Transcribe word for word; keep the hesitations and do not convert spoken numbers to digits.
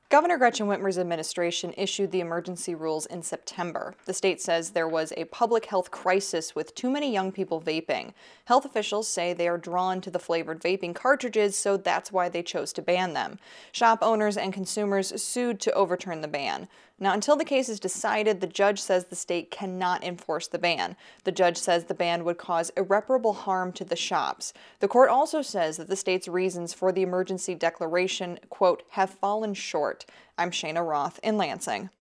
Governor Gretchen Whitmer's administration issued the emergency rules in September. The state says there was a public health crisis with too many young people vaping. Health officials say they are drawn to the flavored vaping cartridges, so that's why they chose to ban them. Shop owners and consumers sued to overturn the ban. Now, until the case is decided, the judge says the state cannot enforce the ban. The judge says the ban would cause irreparable harm to the shops. The court also says that the state's reasons for the emergency declaration, quote, have fallen short. I'm Shayna Roth in Lansing.